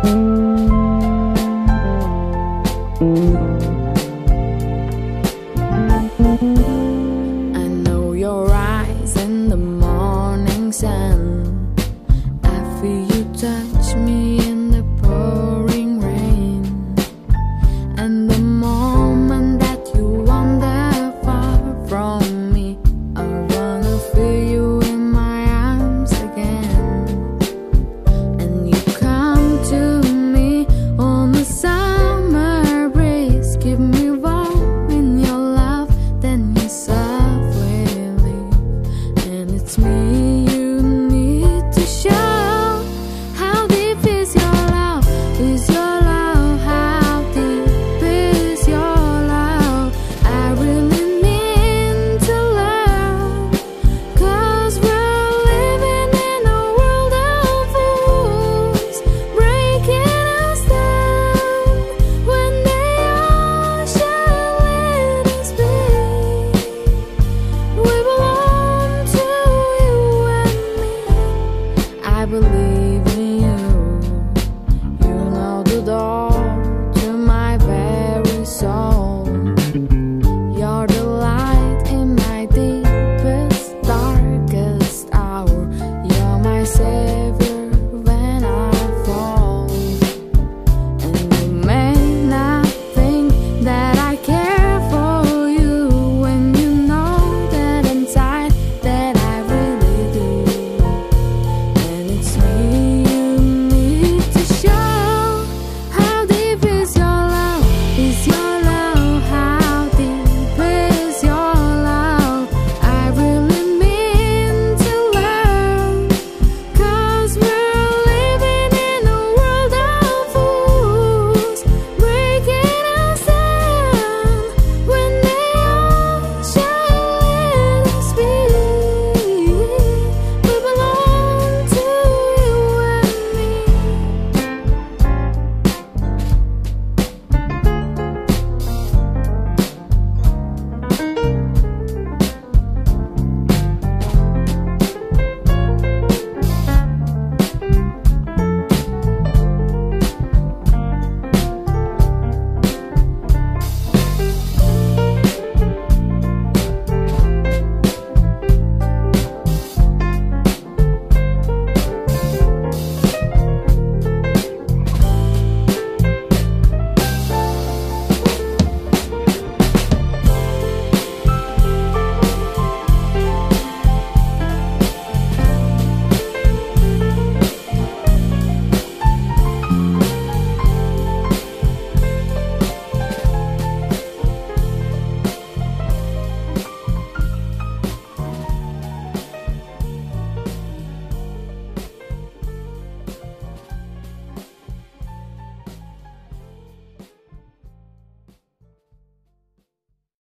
I know your eyes in the morning sun. I feel you touch me in the pouring rain. And the moment that you wander far from me, I wanna feel you in my arms again. And you come to me on the summer breeze, give me warm in your love, then you softly leave. And it's me you need to show. How deep is your love? Is your love? How deep is your love? I really need to learn, 'cause we're living in a world of fools, breaking us down when they all should let us be. We belong to you and me. I believe